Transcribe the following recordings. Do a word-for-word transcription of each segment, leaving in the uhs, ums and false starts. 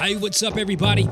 Hey, what's up, everybody?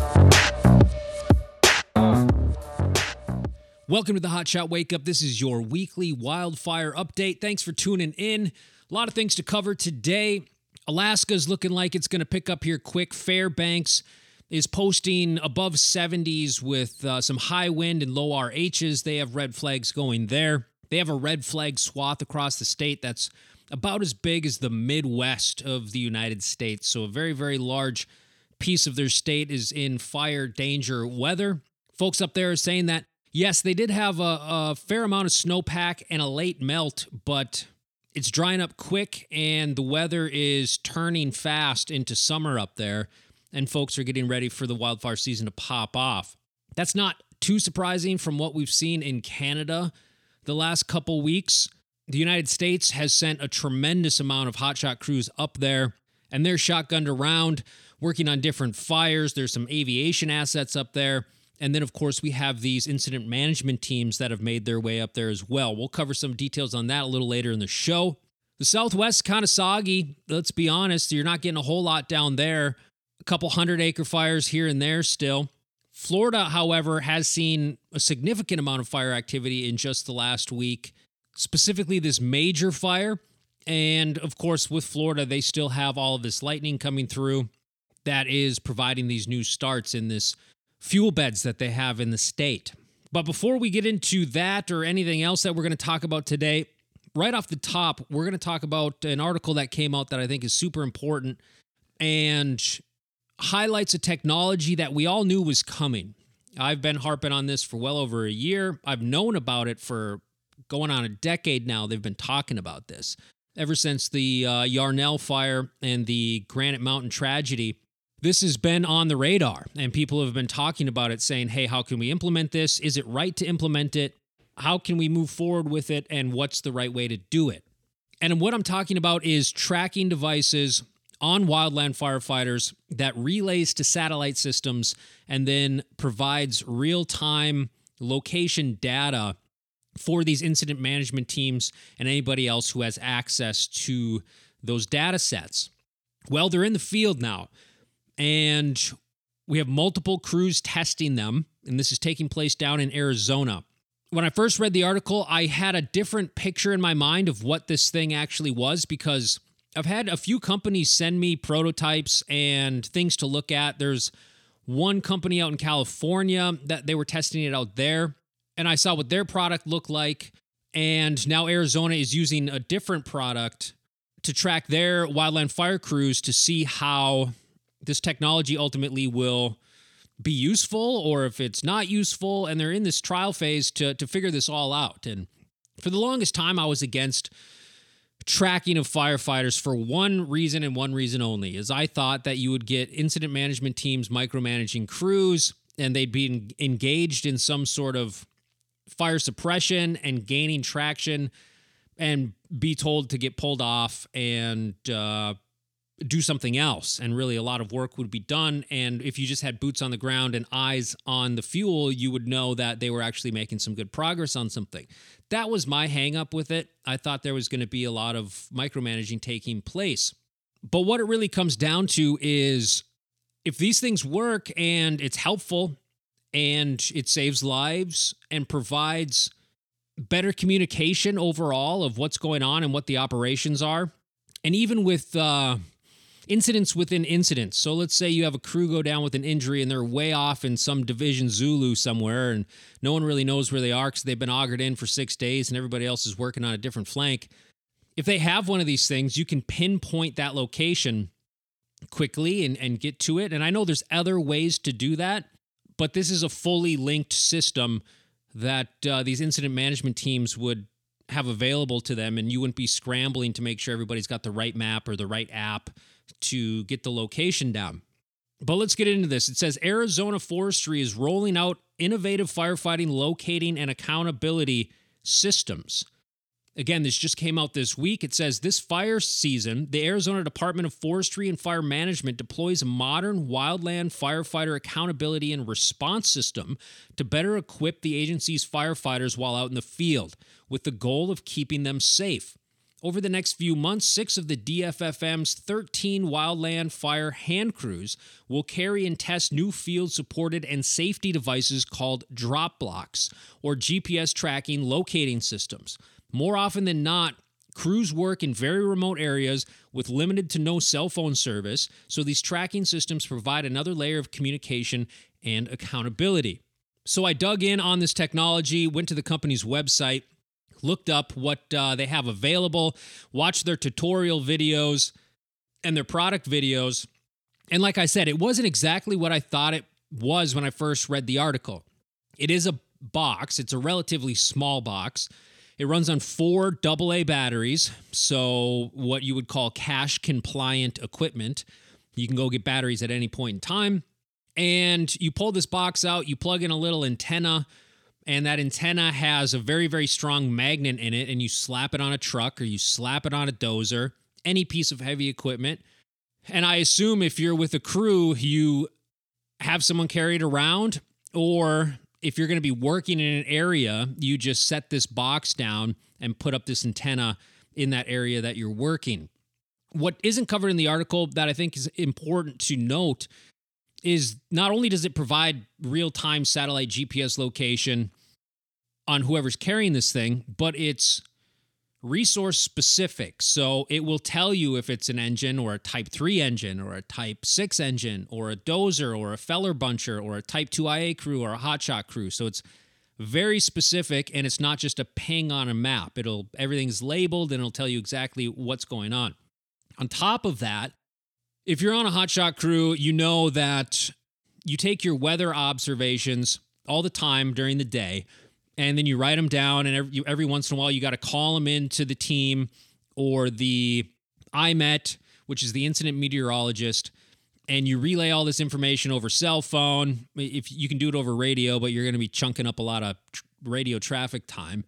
Welcome to the Hot Shot Wake Up. This is your weekly wildfire update. Thanks for tuning in. A lot of things to cover today. Alaska's looking like it's going to pick up here quick. Fairbanks is posting above seventies with uh, some high wind and low R Hs. They have red flags going there. They have a red flag swath across the state that's about as big as the Midwest of the United States. So a very, very large piece of their state is in fire danger weather. Folks up there are saying that, yes, they did have a, a fair amount of snowpack and a late melt, but it's drying up quick and the weather is turning fast into summer up there, and folks are getting ready for the wildfire season to pop off. That's not too surprising from what we've seen in Canada the last couple weeks. The United States has sent a tremendous amount of hotshot crews up there, and they're shotgunned around, working on different fires. There's some aviation assets up there. And then, of course, we have these incident management teams that have made their way up there as well. We'll cover some details on that a little later in the show. The Southwest kind of soggy. Let's be honest. You're not getting a whole lot down there. A couple hundred acre fires here and there still. Florida, however, has seen a significant amount of fire activity in just the last week, specifically this major fire. And, of course, with Florida, they still have all of this lightning coming through that is providing these new starts in this fuel beds that they have in the state. But before we get into that or anything else that we're going to talk about today, right off the top, we're going to talk about an article that came out that I think is super important and highlights a technology that we all knew was coming. I've been harping on this for well over a year. I've known about it for going on a decade now. They've been talking about this ever since the uh, Yarnell fire and the Granite Mountain tragedy. This has been on the radar, and people have been talking about it, saying, hey, how can we implement this? Is it right to implement it? How can we move forward with it? And what's the right way to do it? And what I'm talking about is tracking devices on wildland firefighters that relays to satellite systems and then provides real-time location data for these incident management teams and anybody else who has access to those data sets. Well, they're in the field now. And we have multiple crews testing them, and this is taking place down in Arizona. When I first read the article, I had a different picture in my mind of what this thing actually was, because I've had a few companies send me prototypes and things to look at. There's one company out in California that they were testing it out there, and I saw what their product looked like, and now Arizona is using a different product to track their wildland fire crews to see how this technology ultimately will be useful or if it's not useful, and they're in this trial phase to, to figure this all out. And for the longest time, I was against tracking of firefighters for one reason and one reason only, is I thought that you would get incident management teams micromanaging crews, and they'd be engaged in some sort of fire suppression and gaining traction and be told to get pulled off and uh do something else, and really a lot of work would be done. And if you just had boots on the ground and eyes on the fuel, you would know that they were actually making some good progress on something. That was my hang up with it. I thought there was going to be a lot of micromanaging taking place. But what it really comes down to is if these things work and it's helpful and it saves lives and provides better communication overall of what's going on and what the operations are, and even with uh, incidents within incidents. So let's say you have a crew go down with an injury and they're way off in some Division Zulu somewhere and no one really knows where they are because they've been augured in for six days and everybody else is working on a different flank. If they have one of these things, you can pinpoint that location quickly and, and get to it. And I know there's other ways to do that, but this is a fully linked system that uh, these incident management teams would have available to them, and you wouldn't be scrambling to make sure everybody's got the right map or the right app to get the location down. But let's get into this. It says Arizona Forestry is rolling out innovative firefighting, locating, and accountability systems. Again, this just came out this week. It says this fire season, the Arizona Department of Forestry and Fire Management deploys a modern wildland firefighter accountability and response system to better equip the agency's firefighters while out in the field, with the goal of keeping them safe. Over the next few months, six of the D F F M's thirteen wildland fire hand crews will carry and test new field-supported and safety devices called drop blocks, or G P S tracking locating systems. More often than not, crews work in very remote areas with limited to no cell phone service, so these tracking systems provide another layer of communication and accountability. So I dug in on this technology, went to the company's website, looked up what uh, they have available, watched their tutorial videos and their product videos. And like I said, it wasn't exactly what I thought it was when I first read the article. It is a box. It's a relatively small box. It runs on four double A batteries, so what you would call cache-compliant equipment. You can go get batteries at any point in time. And you pull this box out, you plug in a little antenna, and that antenna has a very, very strong magnet in it, and you slap it on a truck or you slap it on a dozer, any piece of heavy equipment. And I assume if you're with a crew, you have someone carry it around, or if you're going to be working in an area, you just set this box down and put up this antenna in that area that you're working. What isn't covered in the article that I think is important to note is not only does it provide real-time satellite G P S location on whoever's carrying this thing, but it's resource specific. So it will tell you if it's an engine or a Type three engine or a Type six engine or a dozer or a feller buncher or a Type two I A crew or a hotshot crew. So it's very specific, and it's not just a ping on a map. It'll everything's labeled, and it'll tell you exactly what's going on. On top of that, if you're on a hotshot crew, you know that you take your weather observations all the time during the day, and then you write them down, and every, every once in a while you got to call them into the team or the I M E T, which is the incident meteorologist, and you relay all this information over cell phone. If you can do it over radio, but you're going to be chunking up a lot of tr- radio traffic time.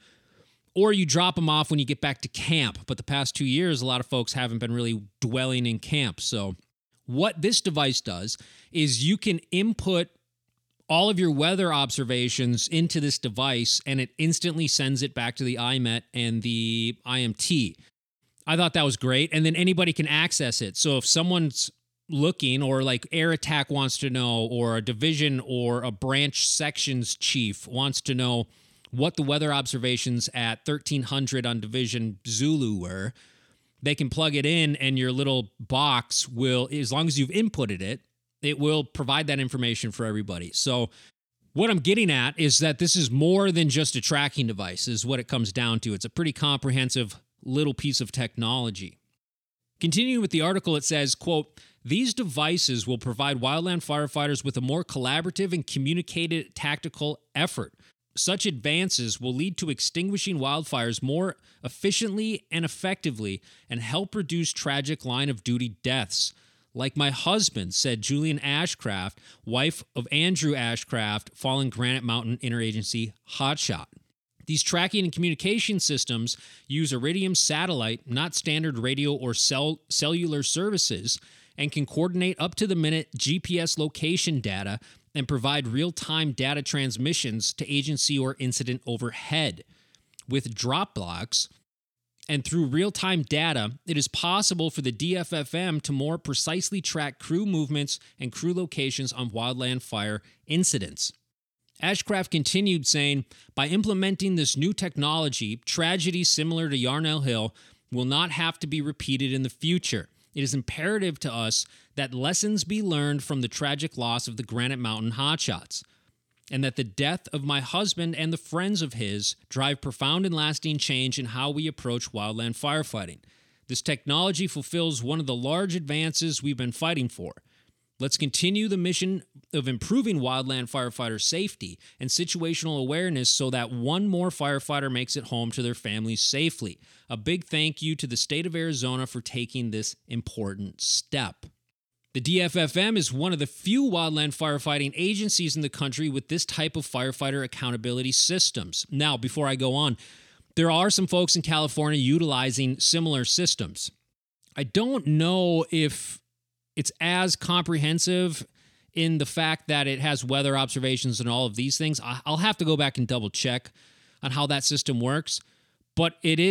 Or you drop them off when you get back to camp. But the past two years, a lot of folks haven't been really dwelling in camp. So what this device does is you can input all of your weather observations into this device, and it instantly sends it back to the I M E T and the I M T. I thought that was great. And then anybody can access it. So if someone's looking, or like Air Attack wants to know, or a division or a branch sections chief wants to know what the weather observations at thirteen hundred on Division Zulu were, they can plug it in, and your little box will, as long as you've inputted it, it will provide that information for everybody. So what I'm getting at is that this is more than just a tracking device, is what it comes down to. It's a pretty comprehensive little piece of technology. Continuing with the article, it says, quote, "These devices will provide wildland firefighters with a more collaborative and communicated tactical effort. Such advances will lead to extinguishing wildfires more efficiently and effectively and help reduce tragic line-of-duty deaths. Like my husband," said Julian Ashcraft, wife of Andrew Ashcraft, fallen Granite Mountain Interagency hotshot. These tracking and communication systems use Iridium satellite, not standard radio or cell cellular services, and can coordinate up-to-the-minute G P S location data and provide real-time data transmissions to agency or incident overhead. With drop blocks and through real-time data, it is possible for the D F F M to more precisely track crew movements and crew locations on wildland fire incidents. Ashcraft continued saying, "By implementing this new technology, tragedies similar to Yarnell Hill will not have to be repeated in the future. It is imperative to us that lessons be learned from the tragic loss of the Granite Mountain hotshots, and that the death of my husband and the friends of his drive profound and lasting change in how we approach wildland firefighting. This technology fulfills one of the large advances we've been fighting for. Let's continue the mission of improving wildland firefighter safety and situational awareness so that one more firefighter makes it home to their families safely. A big thank you to the state of Arizona for taking this important step." The D F F M is one of the few wildland firefighting agencies in the country with this type of firefighter accountability systems. Now, before I go on, there are some folks in California utilizing similar systems. I don't know if it's as comprehensive in the fact that it has weather observations and all of these things. I'll have to go back and double check on how that system works, but it is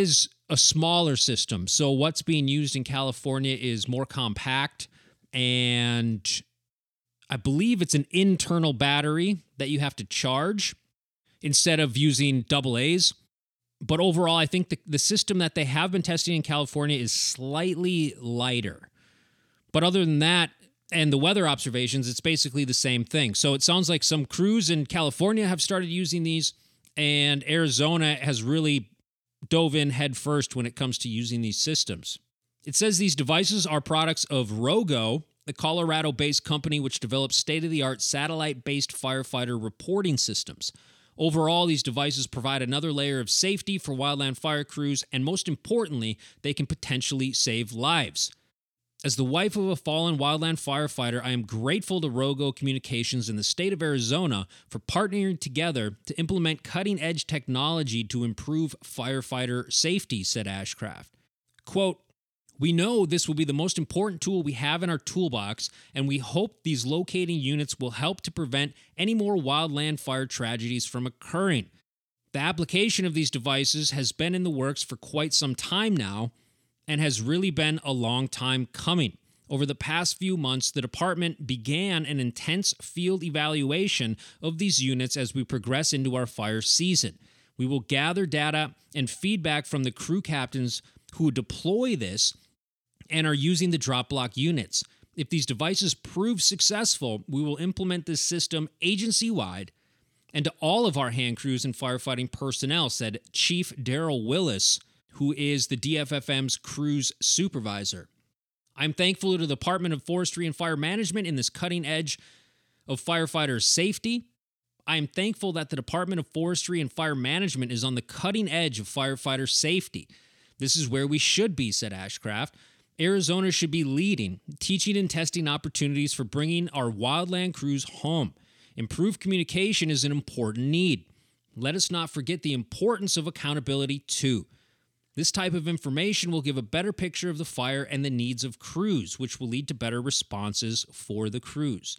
a smaller system. So what's being used in California is more compact, and I believe it's an internal battery that you have to charge instead of using double A's. But overall, I think the, the system that they have been testing in California is slightly lighter. But other than that, and the weather observations, it's basically the same thing. So it sounds like some crews in California have started using these, and Arizona has really dove in head first when it comes to using these systems. It says these devices are products of Rogo, the Colorado-based company which develops state-of-the-art satellite-based firefighter reporting systems. Overall, these devices provide another layer of safety for wildland fire crews, and most importantly, they can potentially save lives. As the wife of a fallen wildland firefighter, I am grateful to Rogo Communications and the state of Arizona for partnering together to implement cutting-edge technology to improve firefighter safety, said Ashcraft. Quote, "We know this will be the most important tool we have in our toolbox, and we hope these locating units will help to prevent any more wildland fire tragedies from occurring. The application of these devices has been in the works for quite some time now, and has really been a long time coming. Over the past few months, the department began an intense field evaluation of these units as we progress into our fire season. We will gather data and feedback from the crew captains who deploy this and are using the drop block units. If these devices prove successful, we will implement this system agency-wide and to all of our hand crews and firefighting personnel," said Chief Daryl Willis, who is the D F F M's cruise supervisor. "I'm thankful to the Department of Forestry and Fire Management in this cutting edge of firefighter safety. I am thankful that the Department of Forestry and Fire Management is on the cutting edge of firefighter safety. This is where we should be," said Ashcraft. "Arizona should be leading, teaching and testing opportunities for bringing our wildland crews home. Improved communication is an important need. Let us not forget the importance of accountability, too. This type of information will give a better picture of the fire and the needs of crews, which will lead to better responses for the crews.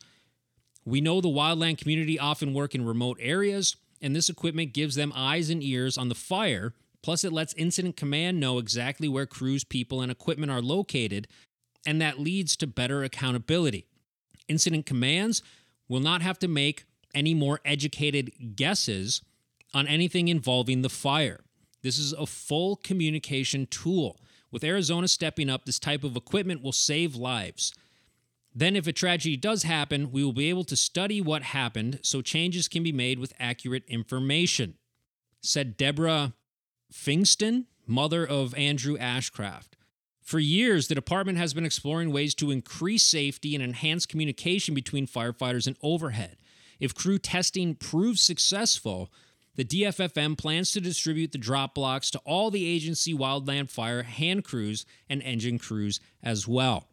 We know the wildland community often work in remote areas, and this equipment gives them eyes and ears on the fire, plus it lets Incident Command know exactly where crews, people, and equipment are located, and that leads to better accountability. Incident Commands will not have to make any more educated guesses on anything involving the fire. This is a full communication tool. With Arizona stepping up, this type of equipment will save lives. Then if a tragedy does happen, we will be able to study what happened so changes can be made with accurate information," said Deborah Fingston, mother of Andrew Ashcraft. "For years, the department has been exploring ways to increase safety and enhance communication between firefighters and overhead. If crew testing proves successful, the D F F M plans to distribute the drop blocks to all the agency wildland fire hand crews and engine crews as well."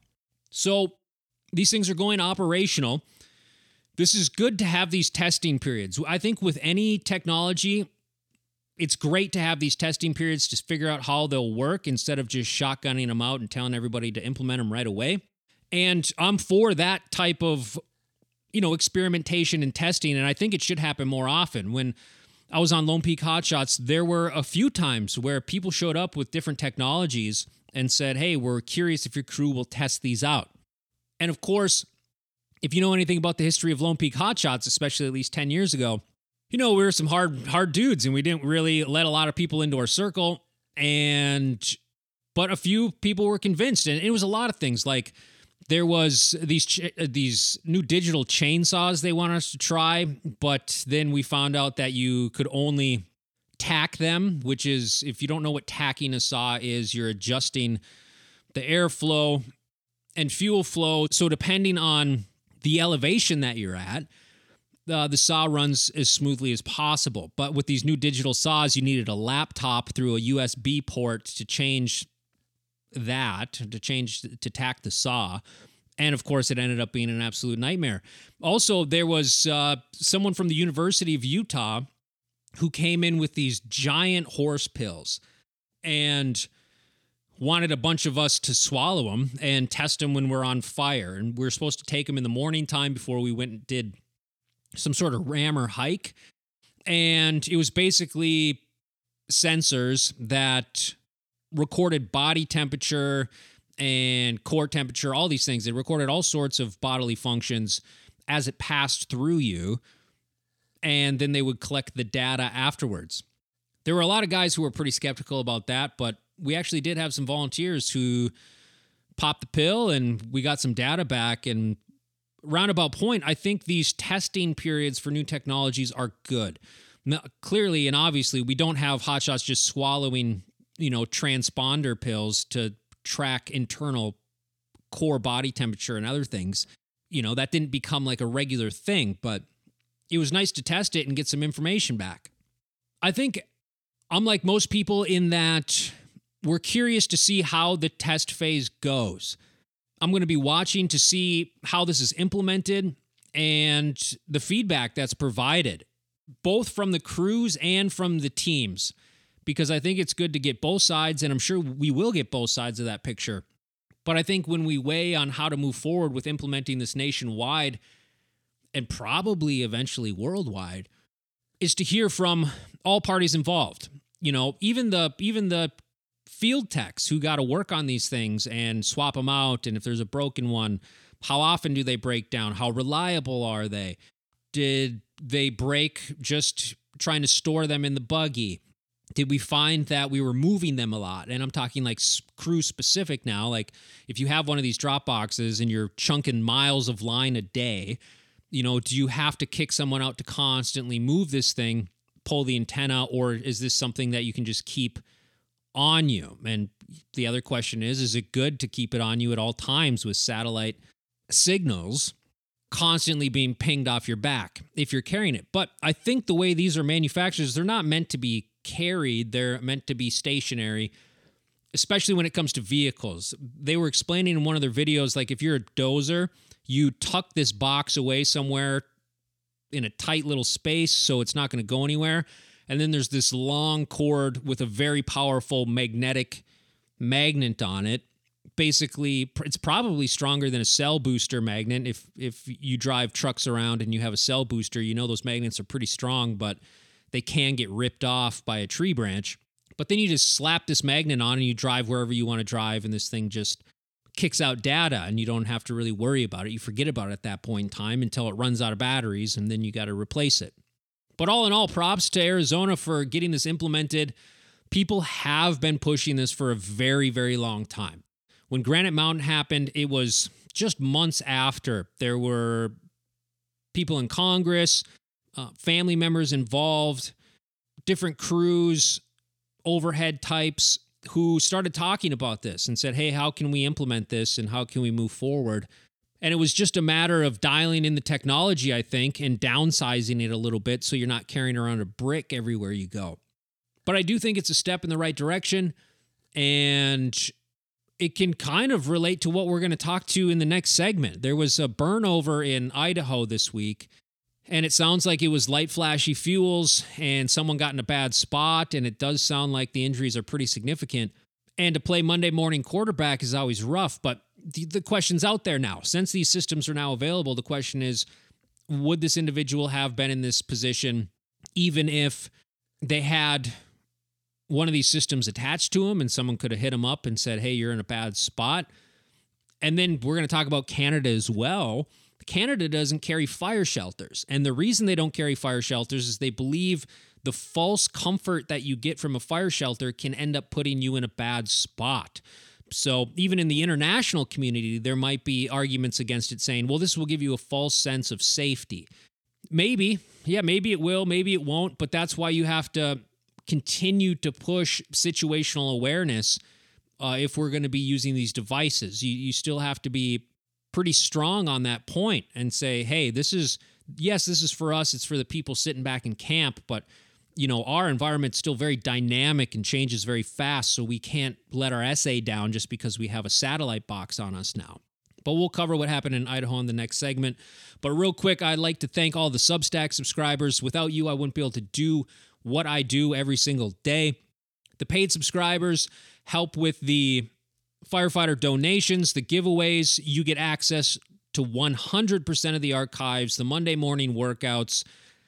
So these things are going operational. This is good to have these testing periods. I think with any technology, it's great to have these testing periods to figure out how they'll work instead of just shotgunning them out and telling everybody to implement them right away. And I'm for that type of, you know, experimentation and testing, and I think it should happen more often. When I was on Lone Peak Hotshots, there were a few times where people showed up with different technologies and said, "Hey, we're curious if your crew will test these out." And of course, if you know anything about the history of Lone Peak Hotshots, especially at least ten years ago, you know, we were some hard, hard dudes, and we didn't really let a lot of people into our circle. And, but a few people were convinced, and it was a lot of things. Like there was these ch- these new digital chainsaws they wanted us to try, but then we found out that you could only tack them, which is, if you don't know what tacking a saw is, you're adjusting the airflow and fuel flow. So depending on the elevation that you're at, Uh, the saw runs as smoothly as possible. But with these new digital saws, you needed a laptop through a U S B port to change that, to change, to tack the saw. And of course, it ended up being an absolute nightmare. Also, there was uh, someone from the University of Utah who came in with these giant horse pills and wanted a bunch of us to swallow them and test them when we're on fire. And we were supposed to take them in the morning time before we went and did some sort of ram or hike. And it was basically sensors that recorded body temperature and core temperature, all these things. They recorded all sorts of bodily functions as it passed through you, and then they would collect the data afterwards. There were a lot of guys who were pretty skeptical about that, but we actually did have some volunteers who popped the pill, and we got some data back. And roundabout point, I think these testing periods for new technologies are good. Now, clearly and obviously, we don't have hotshots just swallowing, you know, transponder pills to track internal core body temperature and other things. You know, that didn't become like a regular thing, but it was nice to test it and get some information back. I think I'm like most people in that we're curious to see how the test phase goes. I'm going to be watching to see how this is implemented and the feedback that's provided, both from the crews and from the teams, because I think it's good to get both sides, and I'm sure we will get both sides of that picture. But I think when we weigh on how to move forward with implementing this nationwide and probably eventually worldwide, is to hear from all parties involved. You know, even the even the field techs who got to work on these things and swap them out, and if there's a broken one, how often do they break down? How reliable are they? Did they break just trying to store them in the buggy? Did we find that we were moving them a lot? And I'm talking like crew specific now. Like if you have one of these drop boxes and you're chunking miles of line a day, you know, do you have to kick someone out to constantly move this thing, pull the antenna, or is this something that you can just keep on you? And the other question is, is it good to keep it on you at all times with satellite signals constantly being pinged off your back if you're carrying it? But I think the way these are manufactured is they're not meant to be carried. They're meant to be stationary, especially when it comes to vehicles. They were explaining in one of their videos, like if you're a dozer, you tuck this box away somewhere in a tight little space so it's not going to go anywhere. And then there's this long cord with a very powerful magnetic magnet on it. Basically, it's probably stronger than a cell booster magnet. If if you drive trucks around and you have a cell booster, you know those magnets are pretty strong, but they can get ripped off by a tree branch. But then you just slap this magnet on and you drive wherever you want to drive, and this thing just kicks out data, and you don't have to really worry about it. You forget about it at that point in time until it runs out of batteries, and then you got to replace it. But all in all, props to Arizona for getting this implemented. People have been pushing this for a very, very long time. When Granite Mountain happened, it was just months after. There were people in Congress, uh, family members involved, different crews, overhead types who started talking about this and said, hey, how can we implement this and how can we move forward? And it was just a matter of dialing in the technology, I think, and downsizing it a little bit so you're not carrying around a brick everywhere you go. But I do think it's a step in the right direction, and it can kind of relate to what we're going to talk to in the next segment. There was a burn over in Idaho this week, and it sounds like it was light flashy fuels and someone got in a bad spot, and it does sound like the injuries are pretty significant. And to play Monday morning quarterback is always rough, but the, the question's out there now. Since these systems are now available, the question is, would this individual have been in this position even if they had one of these systems attached to them and someone could have hit them up and said, hey, you're in a bad spot? And then we're going to talk about Canada as well. Canada doesn't carry fire shelters. And the reason they don't carry fire shelters is they believe the false comfort that you get from a fire shelter can end up putting you in a bad spot. So even in the international community, there might be arguments against it saying, well, this will give you a false sense of safety. Maybe. Yeah, maybe it will. Maybe it won't. But that's why you have to continue to push situational awareness uh, if we're going to be using these devices. You, you still have to be pretty strong on that point and say, hey, this is, yes, this is for us. It's for the people sitting back in camp, but you know, our environment's still very dynamic and changes very fast, so we can't let our S A down just because we have a satellite box on us now. But we'll cover what happened in Idaho in the next segment. But real quick, I'd like to thank all the Substack subscribers. Without you, I wouldn't be able to do what I do every single day. The paid subscribers help with the firefighter donations, the giveaways. You get access to one hundred percent of the archives, the Monday morning workouts,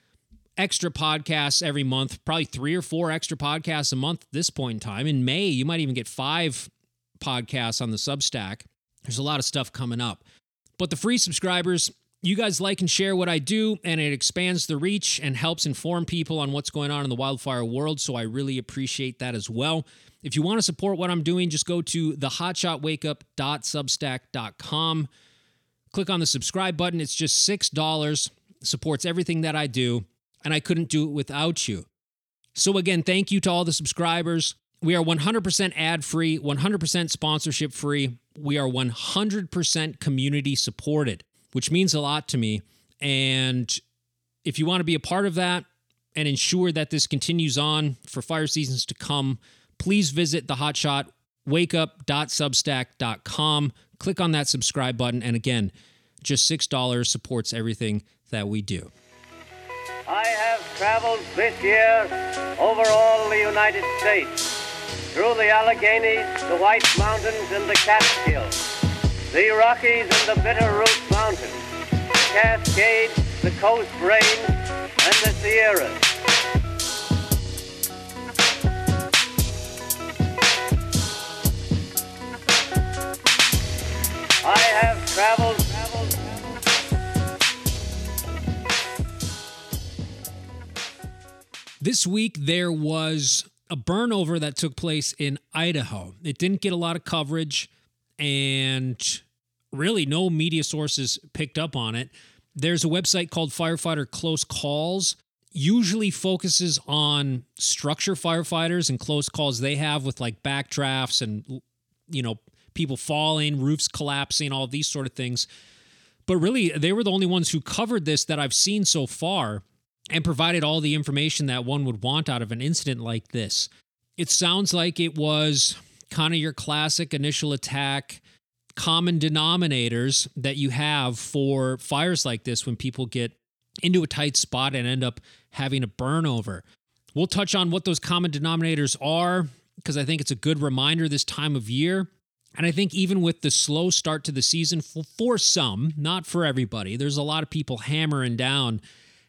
extra podcasts every month, probably three or four extra podcasts a month at this point in time. In May, you might even get five podcasts on the Substack. There's a lot of stuff coming up. But the free subscribers, you guys like and share what I do, and it expands the reach and helps inform people on what's going on in the wildfire world, so I really appreciate that as well. If you want to support what I'm doing, just go to the hotshot wake up dot substack dot com. Click on the subscribe button. It's just six dollars. It supports everything that I do, and I couldn't do it without you. So again, thank you to all the subscribers. We are one hundred percent ad-free, one hundred percent sponsorship-free. We are one hundred percent community-supported, which means a lot to me. And if you want to be a part of that and ensure that this continues on for fire seasons to come, please visit the hotshot wake up dot substack dot com. Click on that subscribe button. And again, just six dollars supports everything that we do. I have traveled this year over all the United States, through the Alleghenies, the White Mountains, and the Catskills, the Rockies and the Bitterroot Mountains, the Cascades, the Coast Range, and the Sierras. I have traveled, traveled, This week, there was a burnover that took place in Idaho. It didn't get a lot of coverage, and really no media sources picked up on it. There's a website called Firefighter Close Calls, usually focuses on structure firefighters and close calls they have with like backdrafts and, you know, people falling, roofs collapsing, all these sort of things. But really, they were the only ones who covered this that I've seen so far and provided all the information that one would want out of an incident like this. It sounds like it was kind of your classic initial attack, common denominators that you have for fires like this when people get into a tight spot and end up having a burnover. We'll touch on what those common denominators are, because I think it's a good reminder this time of year. And I think even with the slow start to the season, for, for some, not for everybody, there's a lot of people hammering down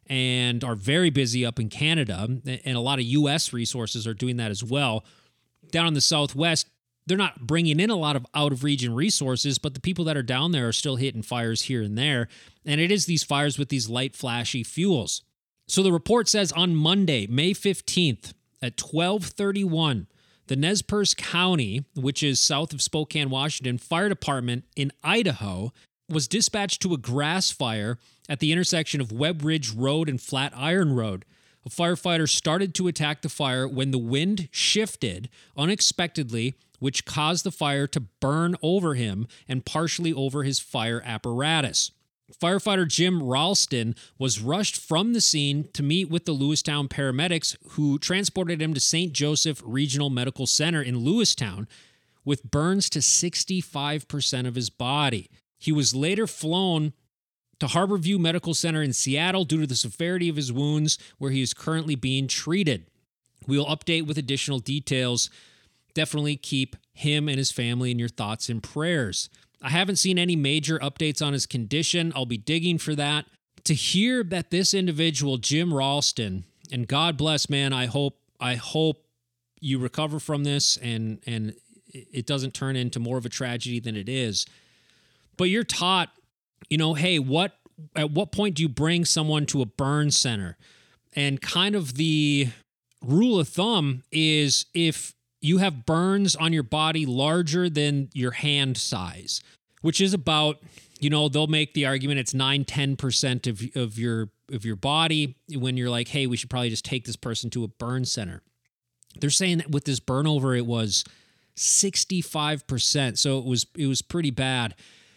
and are very busy up in Canada, and a lot of U S resources are doing that as well. Down in the Southwest, they're not bringing in a lot of out-of-region resources, but the people that are down there are still hitting fires here and there, and it is these fires with these light, flashy fuels. So the report says on Monday, May fifteenth, at twelve thirty-one, the Nez Perce County, which is south of Spokane, Washington, Fire Department in Idaho was dispatched to a grass fire at the intersection of Webb Ridge Road and Flatiron Road. A firefighter started to attack the fire when the wind shifted unexpectedly, which caused the fire to burn over him and partially over his fire apparatus. Firefighter Jim Ralston was rushed from the scene to meet with the Lewistown paramedics, who transported him to Saint Joseph Regional Medical Center in Lewistown with burns to sixty-five percent of his body. He was later flown to Harborview Medical Center in Seattle due to the severity of his wounds, where he is currently being treated. We'll update with additional details. Definitely keep him and his family in your thoughts and prayers. I haven't seen any major updates on his condition. I'll be digging for that. To hear that this individual, Jim Ralston, and God bless, man, I hope I hope you recover from this and and it doesn't turn into more of a tragedy than it is. But you're taught, you know, hey, what at what point do you bring someone to a burn center? And kind of the rule of thumb is if you have burns on your body larger than your hand size, which is about, you know, they'll make the argument it's nine, ten percent of, of your of your body when you're like, hey, we should probably just take this person to a burn center. They're saying that with this burnover, it was sixty-five percent. So it was it was pretty bad.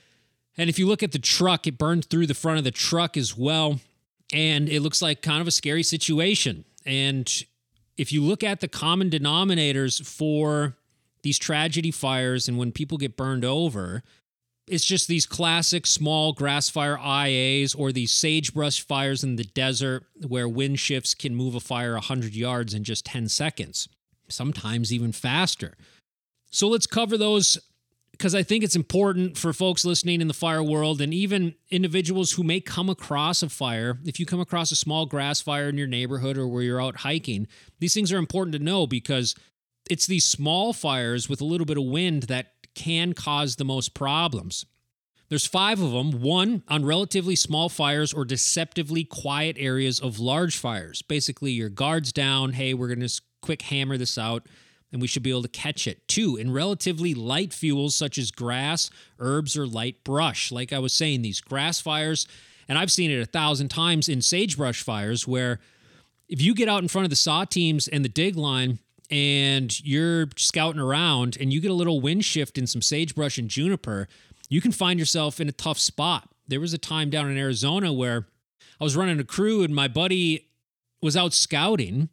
And if you look at the truck, it burned through the front of the truck as well. And it looks like kind of a scary situation. And if you look at the common denominators for these tragedy fires and when people get burned over, it's just these classic small grass fire I As or these sagebrush fires in the desert where wind shifts can move a fire one hundred yards in just ten seconds, sometimes even faster. So let's cover those because I think it's important for folks listening in the fire world and even individuals who may come across a fire. If you come across a small grass fire in your neighborhood or where you're out hiking, these things are important to know because it's these small fires with a little bit of wind that can cause the most problems. There's five of them. One, on relatively small fires or deceptively quiet areas of large fires. Basically, your guard's down. Hey, we're going to quick hammer this out, and we should be able to catch it. Two, in relatively light fuels such as grass, herbs, or light brush. Like I was saying, these grass fires, and I've seen it a thousand times in sagebrush fires, where if you get out in front of the saw teams and the dig line and you're scouting around and you get a little wind shift in some sagebrush and juniper, you can find yourself in a tough spot. There was a time down in Arizona where I was running a crew and my buddy was out scouting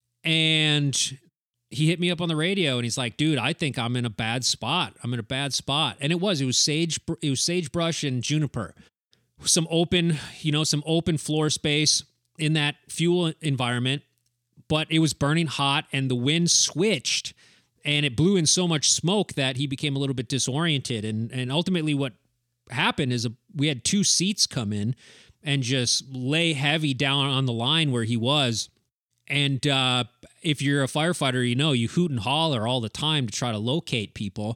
and he hit me up on the radio and he's like, dude, I think I'm in a bad spot. I'm in a bad spot. And it was, it was sage, it was sagebrush and juniper. Some open, you know, some open floor space in that fuel environment, but it was burning hot and the wind switched. And it blew in so much smoke that he became a little bit disoriented. And and ultimately what happened is a, we had two seats come in and just lay heavy down on the line where he was. And uh, if you're a firefighter, you know, you hoot and holler all the time to try to locate people,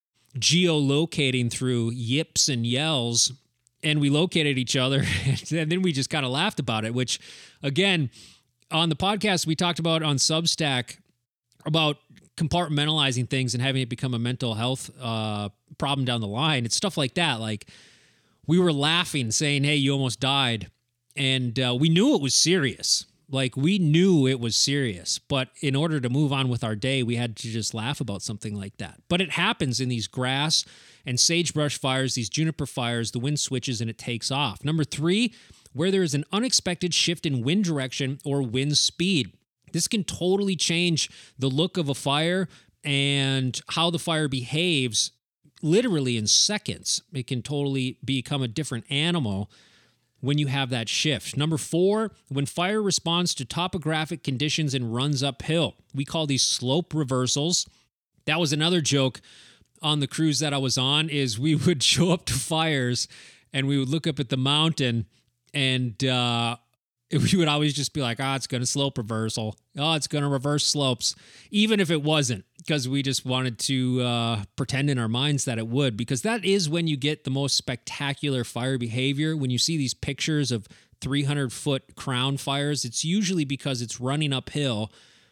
geolocating through yips and yells. And we located each other. And then we just kind of laughed about it, which, again, on the podcast we talked about on Substack about compartmentalizing things and having it become a mental health uh, problem down the line. It's stuff like that. Like we were laughing, saying, hey, you almost died. And uh, we knew it was serious. Like we knew it was serious. But in order to move on with our day, we had to just laugh about something like that. But it happens in these grass and sagebrush fires, these juniper fires, the wind switches and it takes off. Number three, where there is an unexpected shift in wind direction or wind speed. This can totally change the look of a fire and how the fire behaves literally in seconds. It can totally become a different animal when you have that shift. Number four, when fire responds to topographic conditions and runs uphill. We call these slope reversals. That was another joke on the cruise that I was on, is we would show up to fires and we would look up at the mountain and uh we would always just be like, oh, it's going to slope reversal. Oh, it's going to reverse slopes. Even if it wasn't, because we just wanted to uh, pretend in our minds that it would, because that is when you get the most spectacular fire behavior. When you see these pictures of three hundred foot crown fires, it's usually because it's running uphill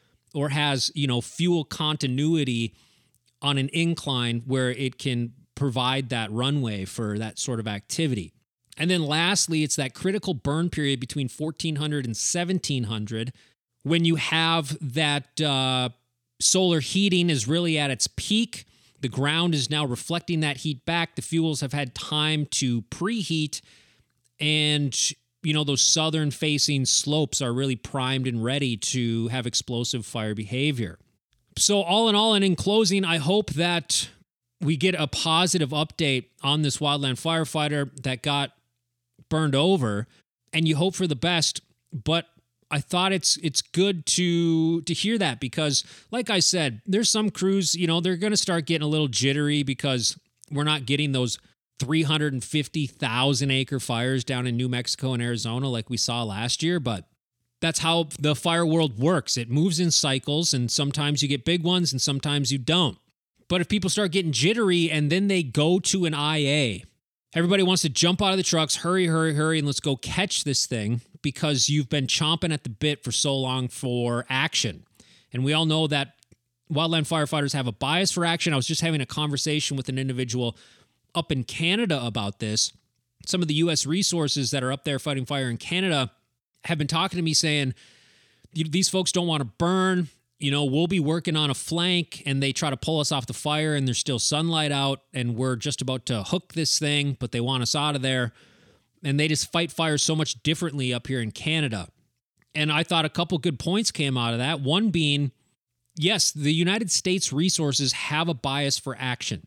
or has, you know, fuel continuity on an incline where it can provide that runway for that sort of activity. And then lastly, it's that critical burn period between fourteen hundred and seventeen hundred when you have that uh, solar heating is really at its peak. The ground is now reflecting that heat back. The fuels have had time to preheat. And, you know, those southern facing slopes are really primed and ready to have explosive fire behavior. So all in all, and in closing, I hope that we get a positive update on this wildland firefighter that got burned over, and you hope for the best. But I thought it's it's good to to hear that, because like I said, there's some crews, you know, they're going to start getting a little jittery because we're not getting those three hundred fifty thousand acre fires down in New Mexico and Arizona like we saw last year. But that's how the fire world works. It moves in cycles, and sometimes you get big ones and sometimes you don't. But if people start getting jittery and then they go to an I A, everybody wants to jump out of the trucks, hurry, hurry, hurry, and let's go catch this thing, because you've been chomping at the bit for so long for action. And we all know that wildland firefighters have a bias for action. I was just having a conversation with an individual up in Canada about this. Some of the U S resources that are up there fighting fire in Canada have been talking to me saying, these folks don't want to burn. You know, we'll be working on a flank and they try to pull us off the fire and there's still sunlight out and we're just about to hook this thing, but they want us out of there. And they just fight fire so much differently up here in Canada. And I thought a couple good points came out of that. One being, yes, the United States resources have a bias for action.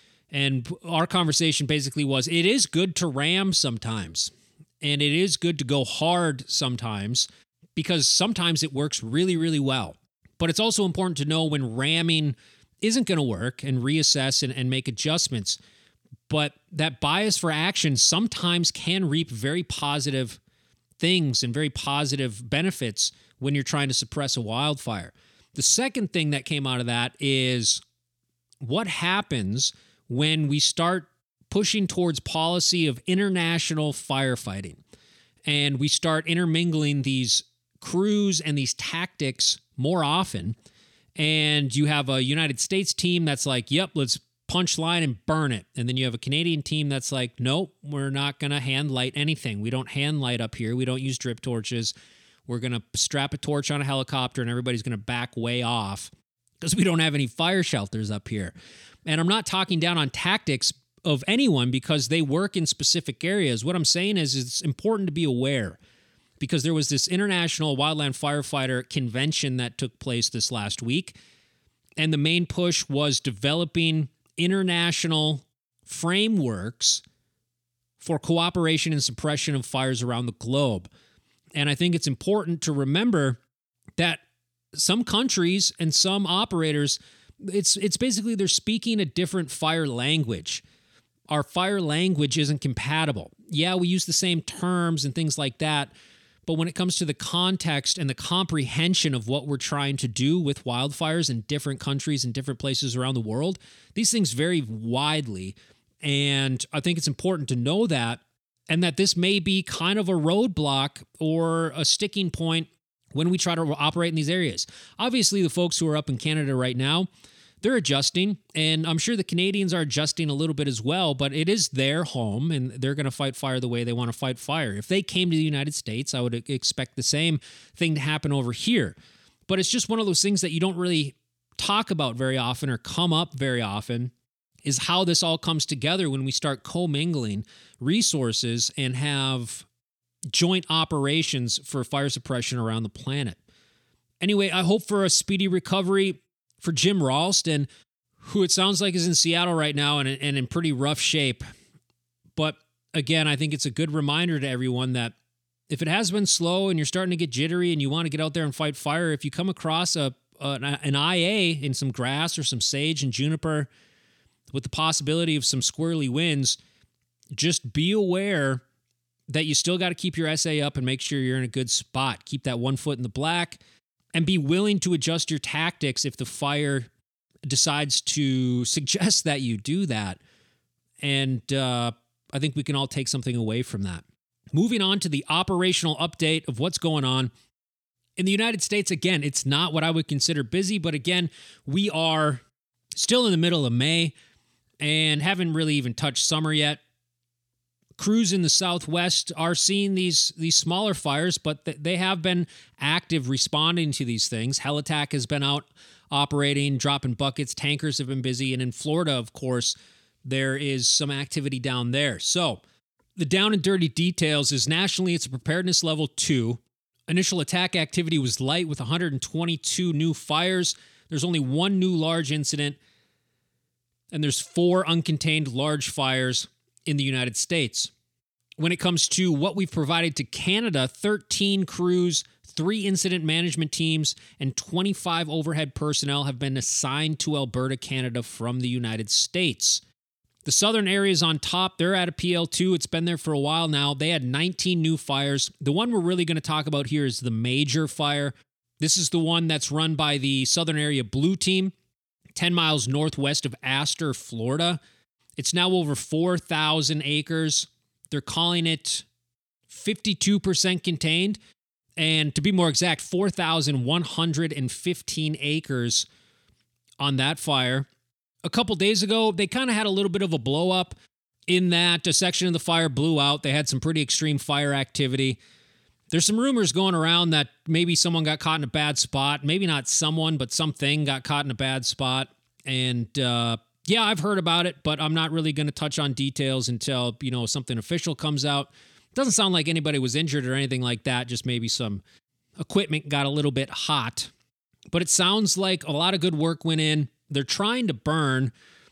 And our conversation basically was, it is good to ram sometimes. And it is good to go hard sometimes, because sometimes it works really, really well. But it's also important to know when ramming isn't going to work and reassess and, and make adjustments. But that bias for action sometimes can reap very positive things and very positive benefits when you're trying to suppress a wildfire. The second thing that came out of that is what happens when we start pushing towards policy of international firefighting and we start intermingling these crews and these tactics more often. And you have a United States team that's like, yep, let's punch line and burn it. And then you have a Canadian team that's like, nope, we're not going to hand light anything. We don't hand light up here. We don't use drip torches. We're going to strap a torch on a helicopter and everybody's going to back way off because we don't have any fire shelters up here. And I'm not talking down on tactics of anyone because they work in specific areas. What I'm saying is it's important to be aware because there was this International Wildland Firefighter Convention that took place this last week. And the main push was developing international frameworks for cooperation and suppression of fires around the globe. And I think it's important to remember that some countries and some operators, it's it's basically they're speaking a different fire language. Our fire language isn't compatible. Yeah, we use the same terms and things like that, but when it comes to the context and the comprehension of what we're trying to do with wildfires in different countries and different places around the world, these things vary widely. And I think it's important to know that, and that this may be kind of a roadblock or a sticking point when we try to operate in these areas. Obviously, the folks who are up in Canada right now, they're adjusting, and I'm sure the Canadians are adjusting a little bit as well, but it is their home, and they're going to fight fire the way they want to fight fire. If they came to the United States, I would expect the same thing to happen over here. But it's just one of those things that you don't really talk about very often or come up very often, is how this all comes together when we start commingling resources and have joint operations for fire suppression around the planet. Anyway, I hope for a speedy recovery for Jim Ralston, who it sounds like is in Seattle right now and, and in pretty rough shape. But again, I think it's a good reminder to everyone that if it has been slow and you're starting to get jittery and you want to get out there and fight fire, if you come across a, a an I A in some grass or some sage and juniper with the possibility of some squirrely winds, just be aware that you still got to keep your S A up and make sure you're in a good spot. Keep that one foot in the black and be willing to adjust your tactics if the fire decides to suggest that you do that. And uh, I think we can all take something away from that. Moving on to the operational update of what's going on. In the United States, again, it's not what I would consider busy, but again, we are still in the middle of May and haven't really even touched summer yet. Crews in the Southwest are seeing these these smaller fires, but th- they have been active responding to these things. Helitack has been out operating, dropping buckets. Tankers have been busy. And in Florida, of course, there is some activity down there. So the down and dirty details is nationally, it's a preparedness level two. Initial attack activity was light with one hundred twenty-two new fires. There's only one new large incident, and there's four uncontained large fires in the United States. When it comes to what we've provided to Canada, thirteen crews, three incident management teams, and twenty-five overhead personnel have been assigned to Alberta, Canada from the United States. The southern areas on top, they're at a P L two. It's been there for a while now. They had nineteen new fires. The one we're really going to talk about here is the major fire. This is the one that's run by the Southern Area Blue Team, ten miles northwest of Astor, Florida. It's now over four thousand acres. They're calling it fifty-two percent contained. And to be more exact, four thousand one hundred fifteen acres on that fire. A couple days ago, they kind of had a little bit of a blow up in that a section of the fire blew out. They had some pretty extreme fire activity. There's some rumors going around that maybe someone got caught in a bad spot. Maybe not someone, but something got caught in a bad spot. And, uh, Yeah, I've heard about it, but I'm not really going to touch on details until, you know, something official comes out. It doesn't sound like anybody was injured or anything like that. Just maybe some equipment got a little bit hot. But it sounds like a lot of good work went in. They're trying to burn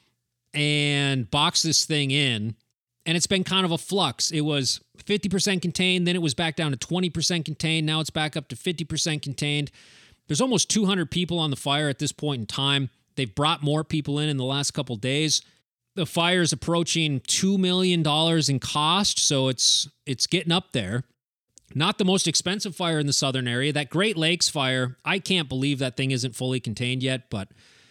and box this thing in, and it's been kind of a flux. It was fifty percent contained, then it was back down to twenty percent contained. Now it's back up to fifty percent contained. There's almost two hundred people on the fire at this point in time. They've brought more people in in the last couple days. The fire is approaching two million dollars in cost, so it's it's getting up there. Not the most expensive fire in the southern area. That Great Lakes fire, I can't believe that thing isn't fully contained yet, but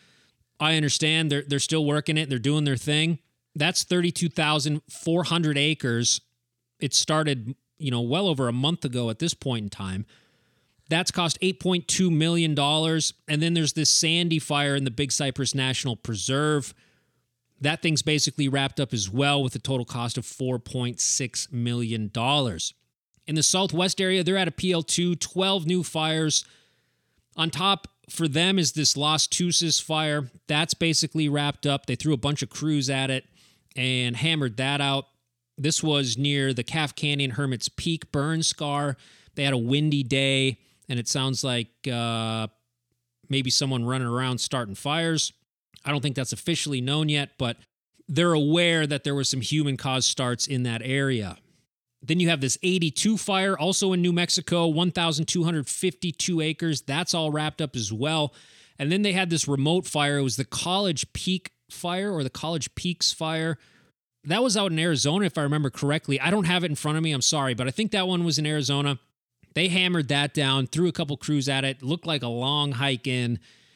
I understand they're they're still working it. They're doing their thing. That's thirty-two thousand four hundred acres. It started, you know, well over a month ago at this point in time. That's cost eight point two million dollars. And then there's this Sandy fire in the Big Cypress National Preserve. That thing's basically wrapped up as well with a total cost of four point six million dollars. In the southwest area, they're at a P L two, twelve new fires. On top for them is this Las Tuces fire. That's basically wrapped up. They threw a bunch of crews at it and hammered that out. This was near the Calf Canyon Hermit's Peak burn scar. They had a windy day, and it sounds like uh, maybe someone running around starting fires. I don't think that's officially known yet, but they're aware that there were some human-caused starts in that area. Then you have this eighty-two fire, also in New Mexico, one thousand two hundred fifty-two acres. That's all wrapped up as well. And then they had this remote fire. It was the College Peak fire or the College Peaks fire. That was out in Arizona, if I remember correctly. I don't have it in front of me. I'm sorry, but I think that one was in Arizona. They hammered that down, threw a couple crews at it. Looked like a long hike in.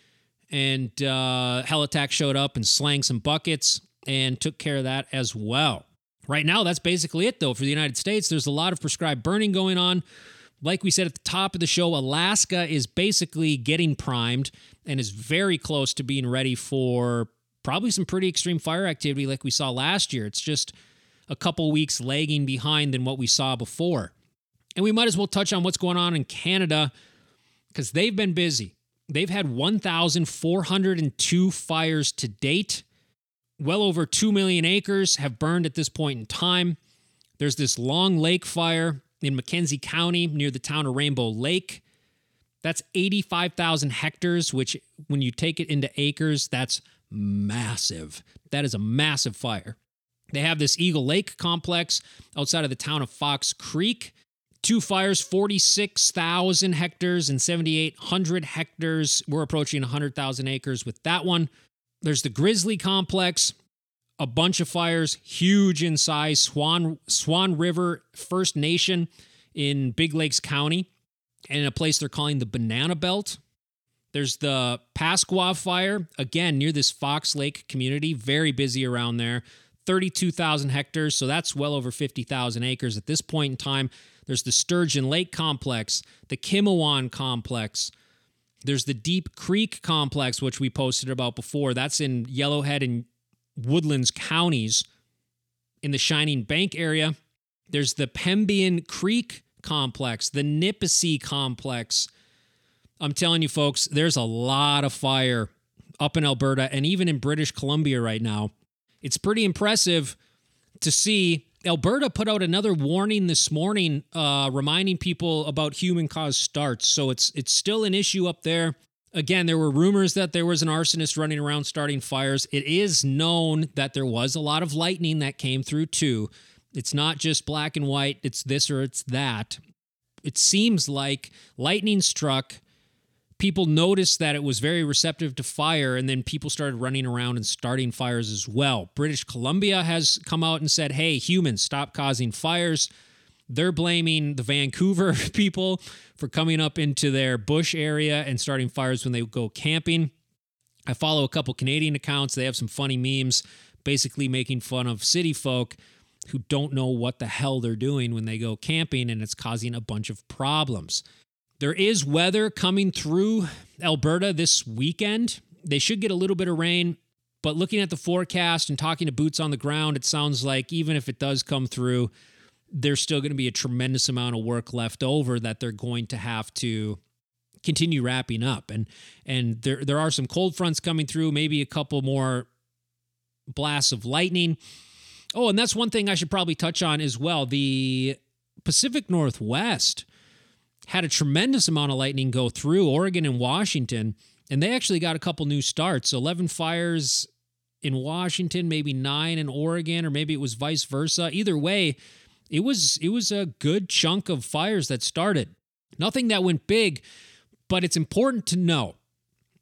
And uh, Helitack showed up and slang some buckets and took care of that as well. Right now, that's basically it, though, for the United States. There's a lot of prescribed burning going on. Like we said at the top of the show, Alaska is basically getting primed and is very close to being ready for probably some pretty extreme fire activity like we saw last year. It's just a couple weeks lagging behind than what we saw before. And we might as well touch on what's going on in Canada because they've been busy. They've had one thousand four hundred two fires to date. Well over two million acres have burned at this point in time. There's this Long Lake fire in McKenzie County near the town of Rainbow Lake. That's eighty-five thousand hectares, which when you take it into acres, that's massive. That is a massive fire. They have this Eagle Lake complex outside of the town of Fox Creek. Two fires, forty-six thousand hectares and seventy-eight hundred hectares. We're approaching one hundred thousand acres with that one. There's the Grizzly Complex, a bunch of fires, huge in size. Swan, Swan River First Nation in Big Lakes County, and in a place they're calling the Banana Belt. There's the Pasqua Fire, again, near this Fox Lake community, very busy around there. thirty-two thousand hectares, so that's well over fifty thousand acres at this point in time. There's the Sturgeon Lake Complex, the Kimawan Complex. There's the Deep Creek Complex, which we posted about before. That's in Yellowhead and Woodlands counties in the Shining Bank area. There's the Pembian Creek Complex, the Nipissey Complex. I'm telling you, folks, there's a lot of fire up in Alberta and even in British Columbia right now. It's pretty impressive to see. Alberta put out another warning this morning, uh, reminding people about human-caused starts. So it's it's still an issue up there. Again, there were rumors that there was an arsonist running around starting fires. It is known that there was a lot of lightning that came through too. It's not just black and white. It's this or it's that. It seems like lightning struck. People noticed that it was very receptive to fire, and then people started running around and starting fires as well. British Columbia has come out and said, hey, humans, stop causing fires. They're blaming the Vancouver people for coming up into their bush area and starting fires when they go camping. I follow a couple Canadian accounts. They have some funny memes basically making fun of city folk who don't know what the hell they're doing when they go camping, and it's causing a bunch of problems. There is weather coming through Alberta this weekend. They should get a little bit of rain, but looking at the forecast and talking to boots on the ground, it sounds like even if it does come through, there's still going to be a tremendous amount of work left over that they're going to have to continue wrapping up. And and there there are some cold fronts coming through, maybe a couple more blasts of lightning. Oh, and that's one thing I should probably touch on as well. The Pacific Northwest had a tremendous amount of lightning go through Oregon and Washington, and they actually got a couple new starts. eleven fires in Washington, maybe nine in Oregon, or maybe it was vice versa. Either way, it was it was a good chunk of fires that started. Nothing that went big, but it's important to know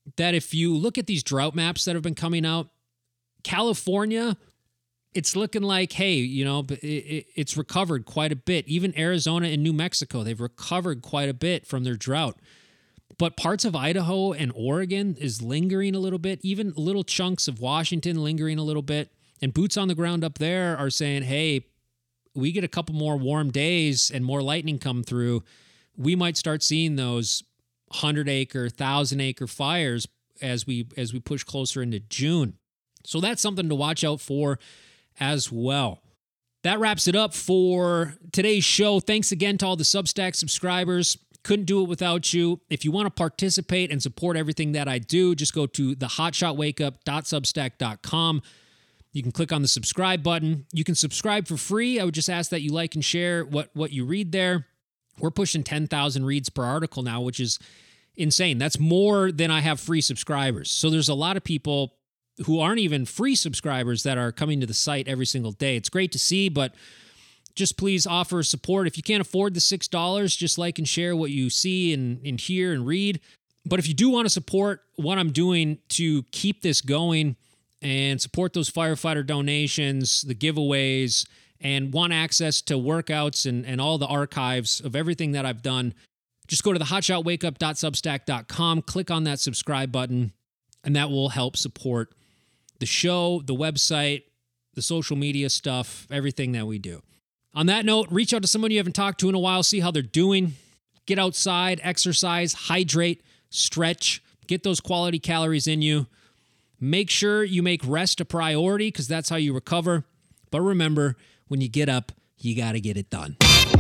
that if you look at these drought maps that have been coming out, California, it's looking like, hey, you know, it, it, it's recovered quite a bit. Even Arizona and New Mexico, they've recovered quite a bit from their drought. But parts of Idaho and Oregon is lingering a little bit, even little chunks of Washington lingering a little bit. And boots on the ground up there are saying, hey, we get a couple more warm days and more lightning come through, we might start seeing those hundred acre, thousand acre fires as we as we push closer into June. So that's something to watch out for as well. That wraps it up for today's show. Thanks again to all the Substack subscribers. Couldn't do it without you. If you want to participate and support everything that I do, just go to the hotshot wake up dot substack dot com. You can click on the subscribe button. You can subscribe for free. I would just ask that you like and share what, what you read there. We're pushing ten thousand reads per article now, which is insane. That's more than I have free subscribers. So there's a lot of people who aren't even free subscribers that are coming to the site every single day. It's great to see, but just please offer support. If you can't afford the six dollars, just like and share what you see and, and hear and read. But if you do want to support what I'm doing to keep this going and support those firefighter donations, the giveaways, and want access to workouts and, and all the archives of everything that I've done, just go to the hotshot wake up dot substack dot com, click on that subscribe button, and that will help support the show, the website, the social media stuff, everything that we do. On that note, reach out to someone you haven't talked to in a while, see how they're doing. Get outside, exercise, hydrate, stretch, get those quality calories in you. Make sure you make rest a priority because that's how you recover. But remember, when you get up, you got to get it done.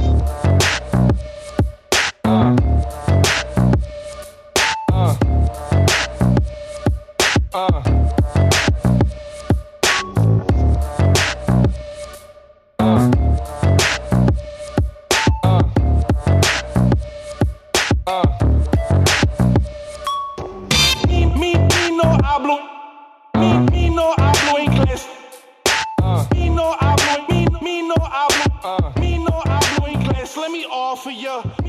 Uh, uh, uh. Let me offer you